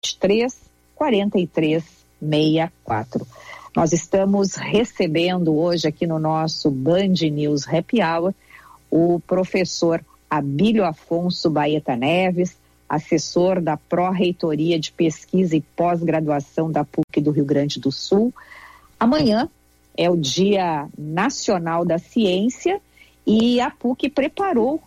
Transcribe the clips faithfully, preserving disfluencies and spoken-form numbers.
três, quarenta e três, sessenta e quatro. Nós estamos recebendo hoje aqui no nosso Band News Happy Hour o professor Abílio Afonso Baeta Neves, assessor da Pró-Reitoria de Pesquisa e Pós-Graduação da P U C do Rio Grande do Sul. Amanhã é o Dia Nacional da Ciência e a P U C preparou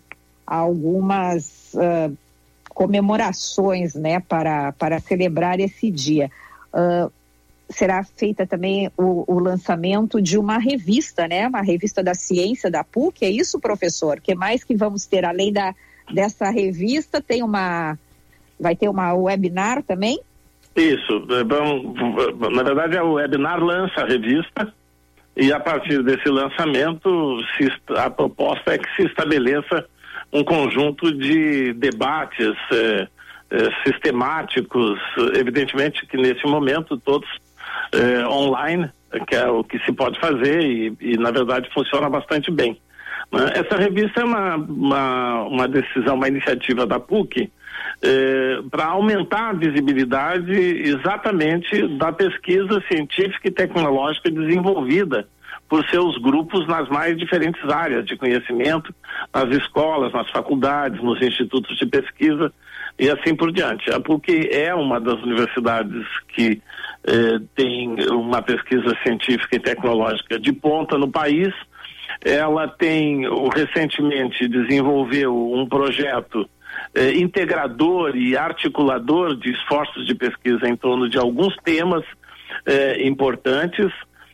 algumas uh, comemorações, né, para, para celebrar esse dia. Uh, será feita também o, o lançamento de uma revista, né, uma revista da ciência da P U C, é isso, professor? O que mais que vamos ter? Além da, dessa revista, tem uma, vai ter uma webinar também? Isso, bom, na verdade o webinar lança a revista e a partir desse lançamento se, a proposta é que se estabeleça um conjunto de debates eh, eh, sistemáticos, evidentemente que nesse momento todos eh, online, que é o que se pode fazer e, e na verdade funciona bastante bem. Né? Essa revista é uma, uma, uma decisão, uma iniciativa da P U C eh, para aumentar a visibilidade exatamente da pesquisa científica e tecnológica desenvolvida por seus grupos nas mais diferentes áreas de conhecimento, nas escolas, nas faculdades, nos institutos de pesquisa e assim por diante. A P U C é uma das universidades que eh, tem uma pesquisa científica e tecnológica de ponta no país. Ela tem, recentemente, desenvolveu um projeto eh, integrador e articulador de esforços de pesquisa em torno de alguns temas eh, importantes,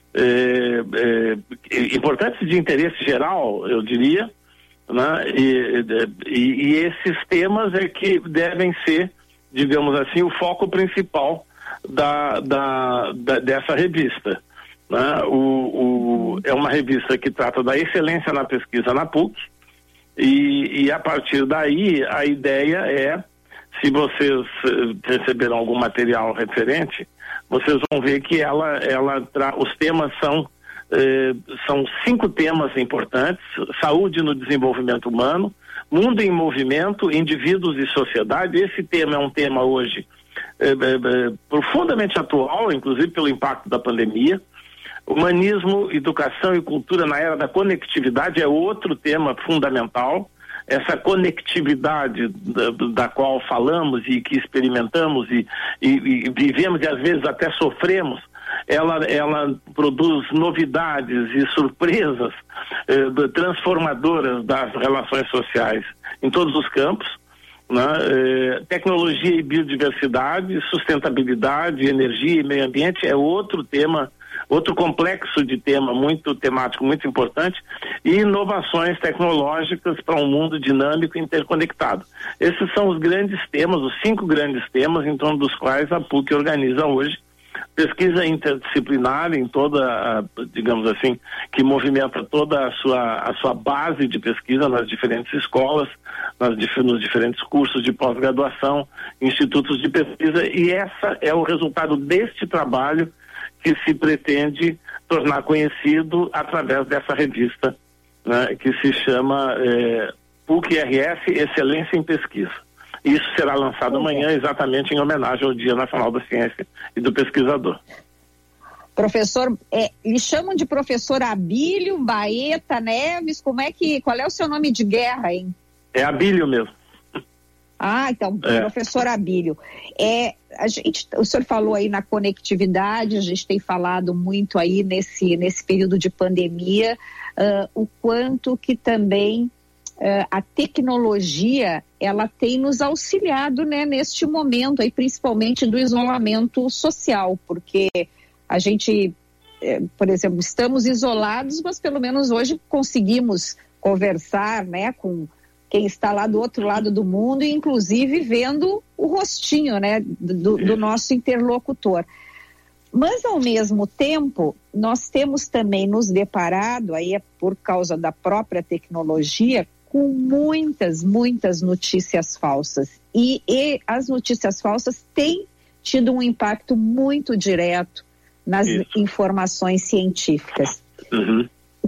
eh, eh, importantes de interesse geral, eu diria, né? E, e, e esses temas é que devem ser, digamos assim, o foco principal da, da, da, dessa revista. Né? O, o, é uma revista que trata da excelência na pesquisa na P U C e, e a partir daí a ideia é, se vocês receberam algum material referente, vocês vão ver que ela, ela tra... os temas são eh, são cinco temas importantes: saúde no desenvolvimento humano, mundo em movimento, indivíduos e sociedade. Esse tema é um tema hoje eh, eh, profundamente atual, inclusive pelo impacto da pandemia. Humanismo, educação e cultura na era da conectividade é outro tema fundamental. Essa conectividade da, da qual falamos e que experimentamos e, e, e vivemos e às vezes até sofremos, ela, ela produz novidades e surpresas eh, transformadoras das relações sociais em todos os campos. Né? Eh, tecnologia e biodiversidade, sustentabilidade, energia e meio ambiente é outro tema, outro complexo de tema muito temático, muito importante, e inovações tecnológicas para um mundo dinâmico e interconectado. Esses são os grandes temas, os cinco grandes temas em torno dos quais a P U C organiza hoje pesquisa interdisciplinar em toda, a, digamos assim, que movimenta toda a sua, a sua base de pesquisa nas diferentes escolas, nas, nos diferentes cursos de pós-graduação, institutos de pesquisa, e essa é o resultado deste trabalho que se pretende tornar conhecido através dessa revista, né, que se chama eh, P U C R S Excelência em Pesquisa. Isso será lançado amanhã, exatamente em homenagem ao Dia Nacional da Ciência e do Pesquisador. Professor, é, lhe chamam de professor Abílio Baeta Neves, como é que, qual é o seu nome de guerra, hein? É Abílio mesmo. Ah, então, é. Professor Abílio, é, a gente, o senhor falou aí na conectividade, a gente tem falado muito aí nesse, nesse período de pandemia, uh, o quanto que também uh, a tecnologia, ela tem nos auxiliado, né, neste momento aí, principalmente do isolamento social, porque a gente, eh, por exemplo, estamos isolados, mas pelo menos hoje conseguimos conversar, né, com quem está lá do outro lado do mundo, e inclusive vendo o rostinho, né, do, do nosso interlocutor. Mas, ao mesmo tempo, nós temos também nos deparado, aí é por causa da própria tecnologia, com muitas, muitas notícias falsas. E, e as notícias falsas têm tido um impacto muito direto nas isso. informações científicas. Uhum.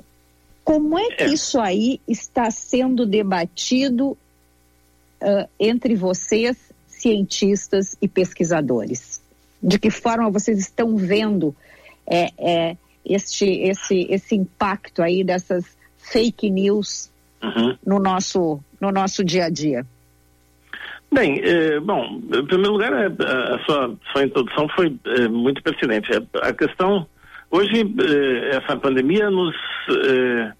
Como é que é. isso aí está sendo debatido uh, entre vocês, cientistas e pesquisadores? De que forma vocês estão vendo é, é, este, esse, esse impacto aí dessas fake news uhum. no, nosso, no nosso dia a dia? Bem, é, bom, em primeiro lugar, a, a sua, sua introdução foi é, muito pertinente. A, a questão, hoje, é, essa pandemia nos é,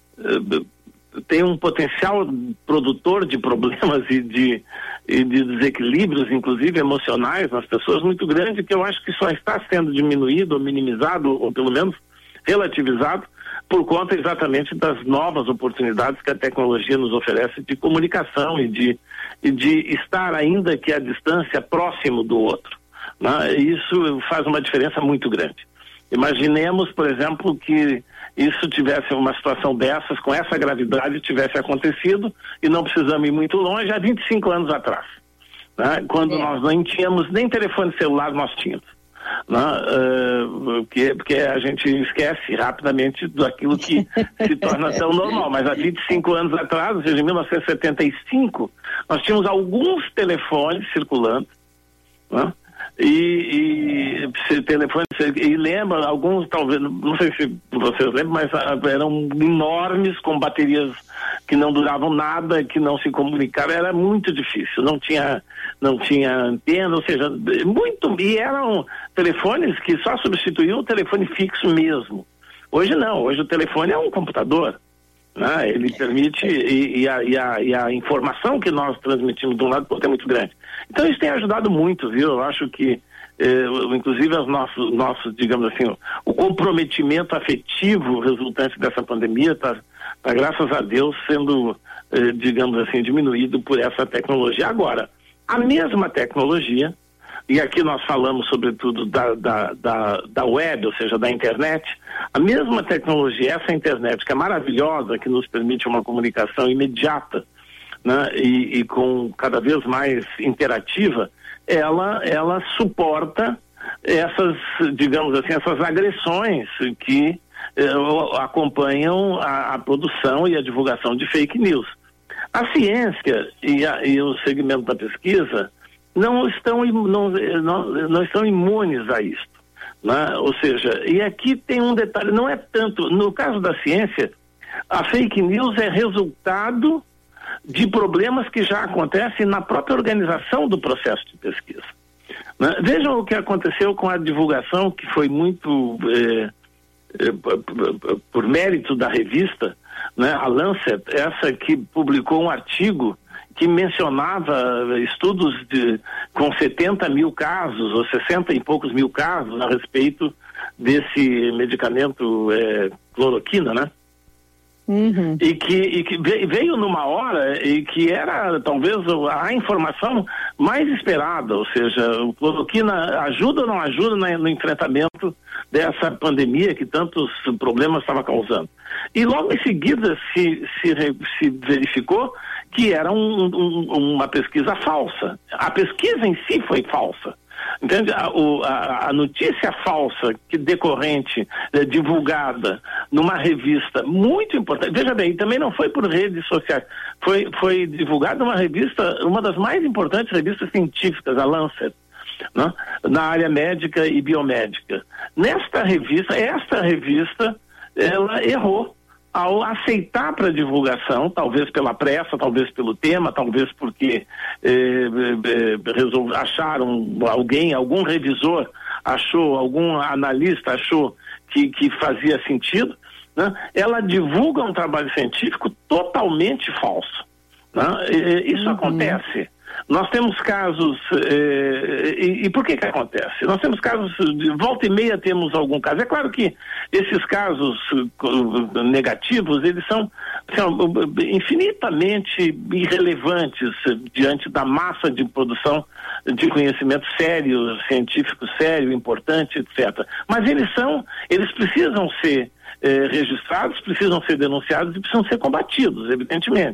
é, tem um potencial produtor de problemas e de, e de desequilíbrios, inclusive emocionais, nas pessoas muito grande, que eu acho que só está sendo diminuído ou minimizado, ou pelo menos relativizado, por conta exatamente das novas oportunidades que a tecnologia nos oferece de comunicação e de, e de estar ainda que à distância próximo do outro, né? Isso faz uma diferença muito grande. Imaginemos, por exemplo, que isso tivesse uma situação dessas, com essa gravidade, tivesse acontecido, e não precisamos ir muito longe, há vinte e cinco anos atrás, né? Quando é. nós nem tínhamos, nem telefone celular nós tínhamos. Uh, porque, porque a gente esquece rapidamente daquilo que se torna tão normal, mas há vinte e cinco anos atrás, ou seja, em mil novecentos e setenta e cinco, nós tínhamos alguns telefones circulando, né? e, e telefones, e lembra, alguns talvez, não sei se vocês lembram, mas eram enormes, com baterias que não duravam nada, que não se comunicavam, era muito difícil, não tinha, não tinha antena, ou seja, muito, e eram telefones que só substituíam o telefone fixo mesmo. Hoje não, hoje o telefone é um computador, né? Ele permite, e, e, a, e, a, e a informação que nós transmitimos de um lado para o outro é muito grande. Então isso tem ajudado muito, viu? Eu acho que eh, inclusive os nossos, nossos, digamos assim, o, o comprometimento afetivo resultante dessa pandemia está, tá, graças a Deus, sendo, eh, digamos assim, diminuído por essa tecnologia. Agora, a mesma tecnologia, e aqui nós falamos sobretudo da, da, da, da web, ou seja, da internet, a mesma tecnologia, essa internet que é maravilhosa, que nos permite uma comunicação imediata, né, e, e com cada vez mais interativa, ela, ela suporta essas, digamos assim, essas agressões que eh, acompanham a, a produção e a divulgação de fake news. A ciência e, a, e o segmento da pesquisa não estão, não, não, não estão imunes a isto, né? Ou seja, e aqui tem um detalhe, não é tanto, no caso da ciência, a fake news é resultado de problemas que já acontecem na própria organização do processo de pesquisa, né? Vejam o que aconteceu com a divulgação, que foi muito eh, eh, por mérito da revista, né, a Lancet, essa que publicou um artigo que mencionava estudos de, com setenta mil casos, ou sessenta e poucos mil casos a respeito desse medicamento é, cloroquina, né? Uhum. E, que, e que veio numa hora e que era talvez a informação mais esperada, ou seja, o cloroquina ajuda ou não ajuda no, no enfrentamento dessa pandemia que tantos problemas estava causando. E logo em seguida se, se, se verificou que era um, um, uma pesquisa falsa. A pesquisa em si foi falsa. Entende? A, o, a, a notícia falsa que decorrente, é, divulgada numa revista muito importante, veja bem, também não foi por redes sociais, foi, foi divulgada numa revista, uma das mais importantes revistas científicas, a Lancet, né? Na área médica e biomédica. Nesta revista, esta revista, ela errou ao aceitar para divulgação, talvez pela pressa, talvez pelo tema, talvez porque eh, eh, resol... acharam alguém, algum revisor achou, algum analista achou que, que fazia sentido, né? Ela divulga um trabalho científico totalmente falso, né? E, isso uhum. acontece. Nós temos casos, eh, e, e por que que acontece? Nós temos casos, de volta e meia temos algum caso. É claro que esses casos uh, negativos, eles são, são infinitamente irrelevantes diante da massa de produção de conhecimento sério, científico sério, importante, etcétera. Mas eles são, eles precisam ser eh, registrados, precisam ser denunciados e precisam ser combatidos, evidentemente.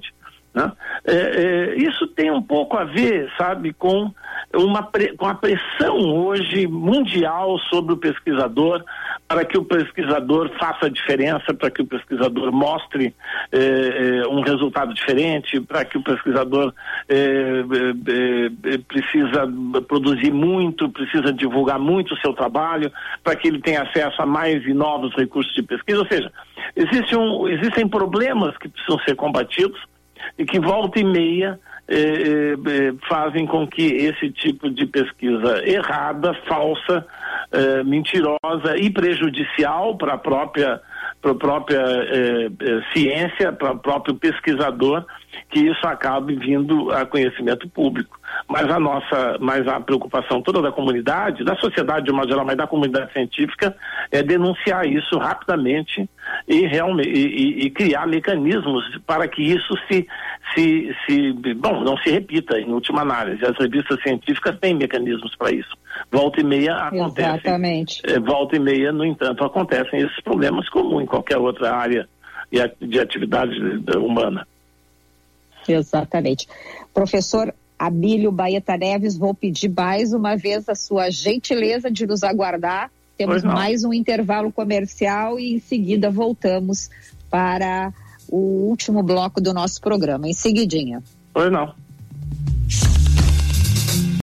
né? É, é, isso tem um pouco a ver, sabe, com, uma, com a pressão hoje mundial sobre o pesquisador, para que o pesquisador faça a diferença, para que o pesquisador mostre eh, um resultado diferente, para que o pesquisador eh, eh, precisa produzir muito, precisa divulgar muito o seu trabalho, para que ele tenha acesso a mais e novos recursos de pesquisa. Ou seja, existe um, existem problemas que precisam ser combatidos e que volta e meia eh, eh, fazem com que esse tipo de pesquisa errada, falsa, eh, mentirosa e prejudicial para a própria, para a própria eh, eh, ciência, para o próprio pesquisador, que isso acabe vindo a conhecimento público. Mas a nossa, mas a preocupação toda da comunidade, da sociedade de uma geral, mas da comunidade científica, é denunciar isso rapidamente e realmente e, e criar mecanismos para que isso se, se, se, bom, não se repita em última análise. As revistas científicas têm mecanismos para isso. Volta e meia acontece. Exatamente. É, volta e meia, no entanto, acontecem esses problemas como em qualquer outra área de atividade humana. Exatamente. Professor Abílio Baeta Neves, vou pedir mais uma vez a sua gentileza de nos aguardar. Temos mais um intervalo comercial e em seguida voltamos para o último bloco do nosso programa. Em seguidinha. Pois não.